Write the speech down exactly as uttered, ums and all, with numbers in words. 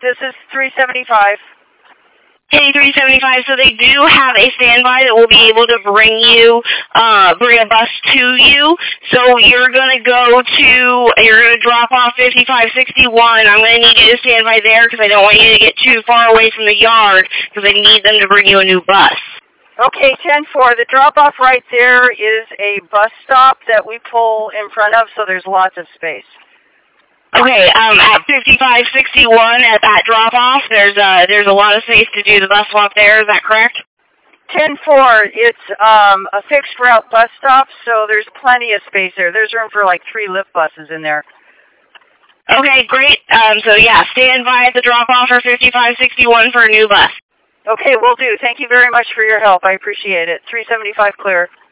This is three seventy-five. Okay, three seventy-five. So they do have a standby that will be able to bring you, uh, bring a bus to you. So you're going to go to, you're going to drop off fifty-five sixty-one. I'm going to need you to stand by there because I don't want you to get too far away from the yard because I need them to bring you a new bus. Okay, ten four. The drop-off right there is a bus stop that we pull in front of, so there's lots of space. Okay, um, at fifty-five sixty-one at that drop-off, there's uh, there's a lot of space to do the bus swap there. Is that correct? ten four. It's um, a fixed route bus stop, so there's plenty of space there. There's room for like three lift buses in there. Okay, great. Um, so yeah, stand by at the drop-off for fifty-five sixty-one for a new bus. Okay, will do. Thank you very much for your help. I appreciate it. three seventy-five clear.